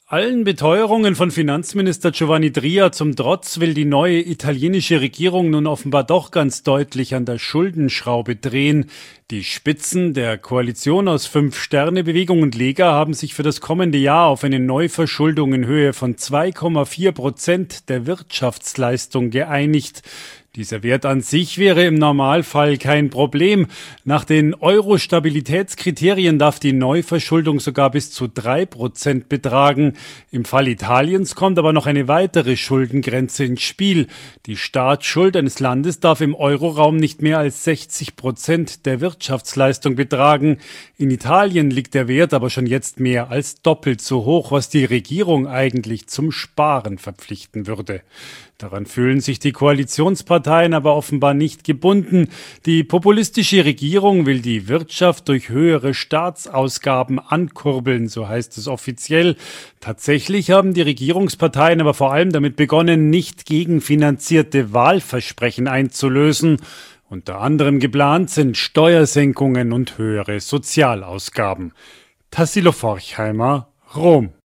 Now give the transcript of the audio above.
Allen Beteuerungen von Finanzminister Giovanni Tria zum Trotz will die neue italienische Regierung nun offenbar doch ganz deutlich an der Schuldenschraube drehen. Die Spitzen der Koalition aus Fünf-Sterne-Bewegung und Lega haben sich für das kommende Jahr auf eine Neuverschuldung in Höhe von 2,4% der Wirtschaftsleistung geeinigt. Dieser Wert an sich wäre im Normalfall kein Problem. Nach den Euro-Stabilitätskriterien darf die Neuverschuldung sogar bis zu 3% betragen. Im Fall Italiens kommt aber noch eine weitere Schuldengrenze ins Spiel. Die Staatsschuld eines Landes darf im Euroraum nicht mehr als 60% der Wirtschaftsleistung betragen. In Italien liegt der Wert aber schon jetzt mehr als doppelt so hoch, was die Regierung eigentlich zum Sparen verpflichten würde. Daran fühlen sich die Koalitionsparteien aber offenbar nicht gebunden. Die populistische Regierung will die Wirtschaft durch höhere Staatsausgaben ankurbeln, so heißt es offiziell. Tatsächlich haben die Regierungsparteien aber vor allem damit begonnen, nicht gegenfinanzierte Wahlversprechen einzulösen. Unter anderem geplant sind Steuersenkungen und höhere Sozialausgaben. Tassilo Forchheimer, Rom.